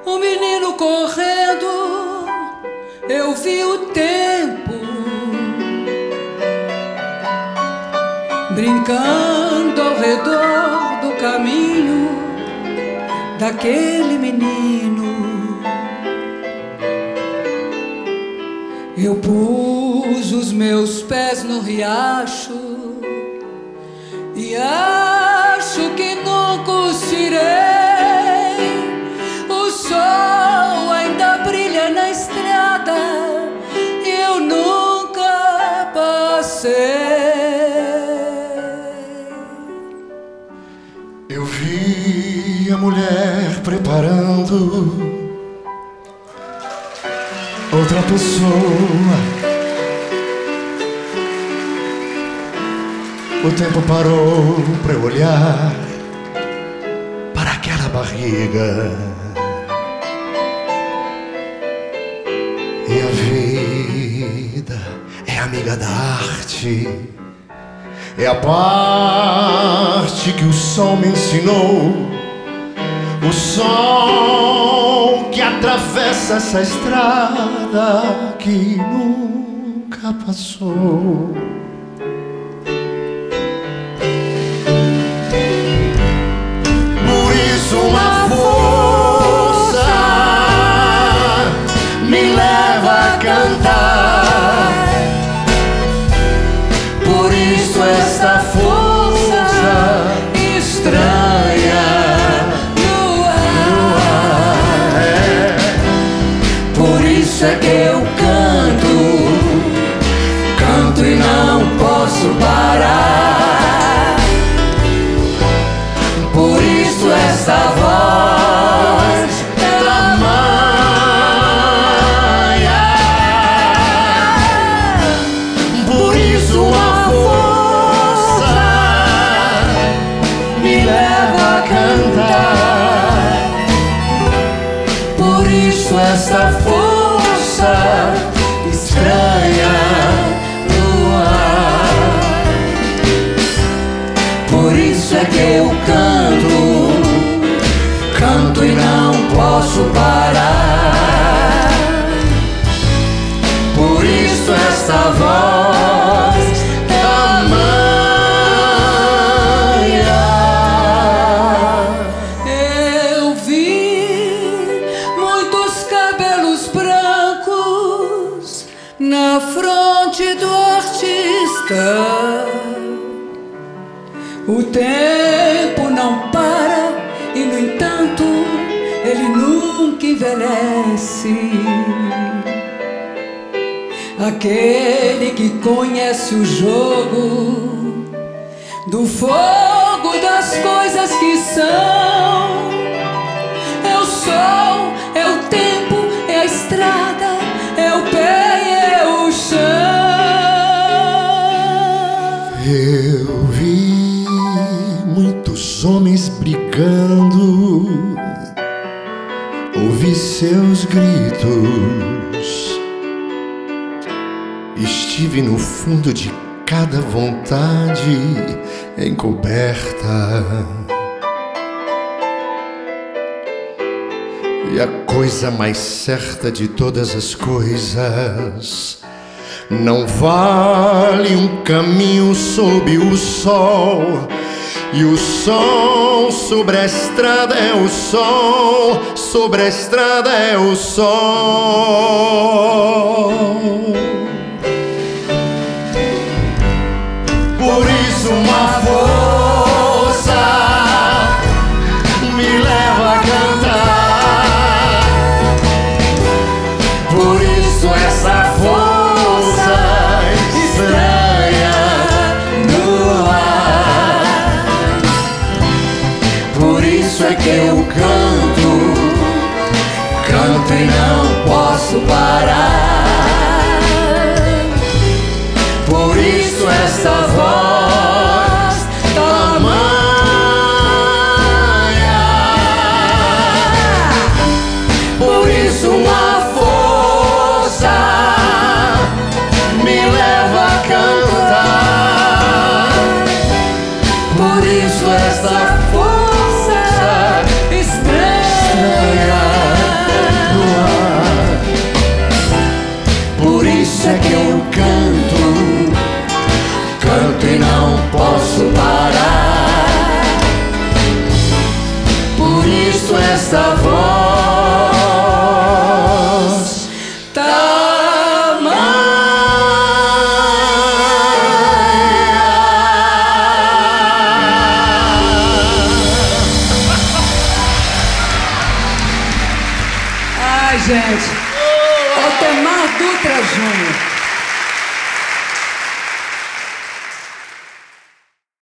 um menino correndo, eu vi o tempo brincando ao redor do caminho daquele menino. Eu pus os meus pés no riacho e acho que nunca os tirei. O sol ainda brilha na estrada e eu nunca passei. Eu vi a mulher preparando outra pessoa. O tempo parou pra eu olhar para aquela barriga. E a vida é amiga da arte, é a parte que o sol me ensinou. O sol que atravessa essa estrada que nunca passou. Por isso uma força me leva a cantar. Por isso essa força estranha no ar. Por isso é que eu canto e não posso parar. Por isso essa voz tamanha. Por isso a força me leva a cantar. Por isso essa força estranha no ar. Por isso é que eu canto e não posso parar. Por isso esta voz tamanha. Eu vi muitos cabelos brancos na fronte do artista. O tempo não para e, no entanto, ele nunca envelhece. Aquele que conhece o jogo do fogo das coisas que são. É o sol, é o tempo, é a estrada, é o pé e é o chão. Eu vi muitos homens brigando, ouvi seus gritos, estive no fundo de cada vontade encoberta. E a coisa mais certa de todas as coisas: não vale um caminho sob o sol. E o sol sobre a estrada é o sol, sobre a estrada é o sol. Por isso uma força me leva a cantar. Por isso essa força estranha no ar. Por isso é que eu canto e não posso parar. Por isso essa voz tamanha. Por isso uma força me leva a cantar. Por isso essa força estranha demais, gente. Altemar Dutra